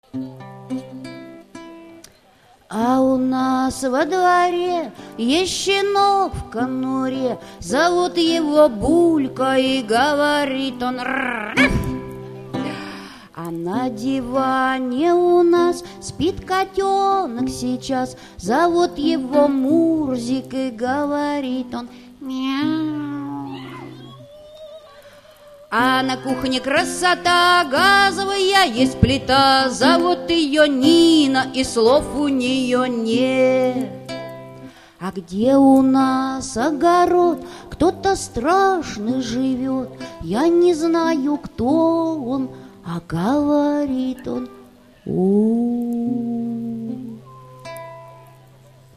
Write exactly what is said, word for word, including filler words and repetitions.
А у нас во дворе есть щенок в конуре, зовут его Булька, и говорит он: «Р-р-р». А на диване у нас спит котенок сейчас, зовут его Мурзик, и говорит он: «Мяу». А на кухне красота газовая, есть плита, зовут ее Нина, и слов у нее нет. А где у нас огород, кто-то страшный живет, я не знаю, кто он, а говорит он: «О».